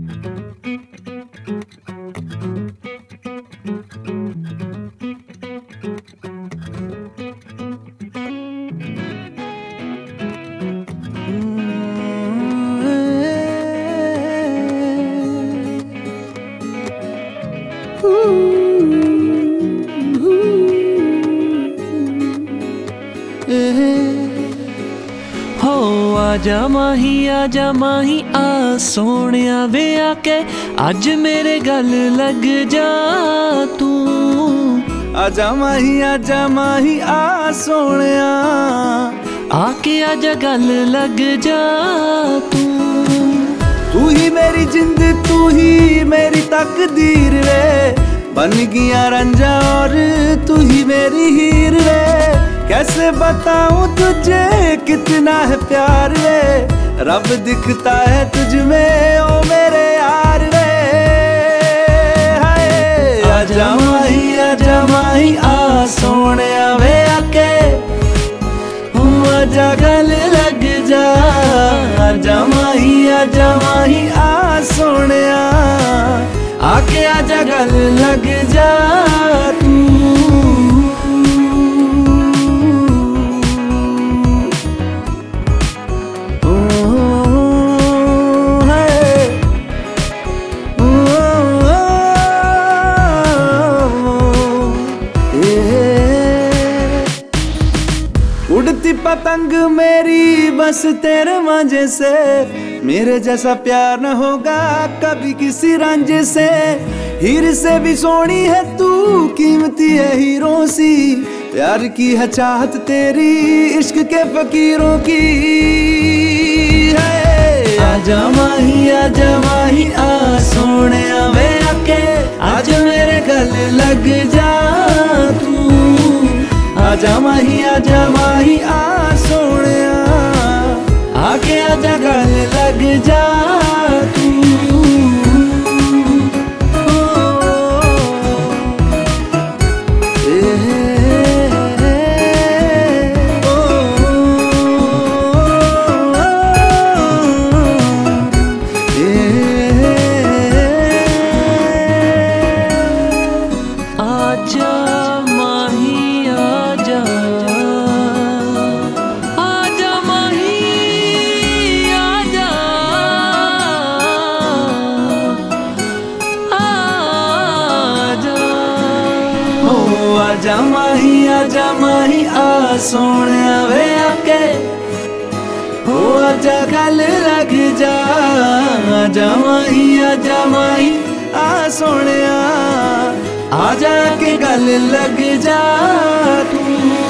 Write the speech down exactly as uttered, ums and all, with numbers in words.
हो आजा माही आजा माही आ सोनिया वे आके अज मेरे गल लग जा तू। आजा माही आजा माही आ सोनिया आके आजा गल लग जा तू। तू ही मेरी जिंद तू ही मेरी तकदीर रे, बन गया रंजा और तू ही मेरी हीर रे। कैसे बताऊं तुझे कितना है प्यार रे, रब दिखता है तुझ में ओ मेरे यार रे। हाय आजा माही आजा माही आ सोनिया वे आके आजा गल लग जा। आजा माही आजा माही आ सोनिया आके आजा गल लग जा तू। उड़ती पतंग मेरी बस तेरे मांझे से, मेरे जैसा प्यार न होगा कभी किसी रांझे से। हीर से भी सोनी है तू, कीमती है हीरों सी, प्यार की है चाहत तेरी इश्क के फकीरों की। है आजा माही आजा माही आ सोनिया वे आके आज मेरे गल लग जा तू। आजा माही आजा माही आ सोनिया आके आजा गल लग जा तू। आजा आजा माही आजा माही आ सोनिया वे आके हो आजा गल लग जा। आजा माही आजा माही आ सोनिया आजा के गल लग जा तू।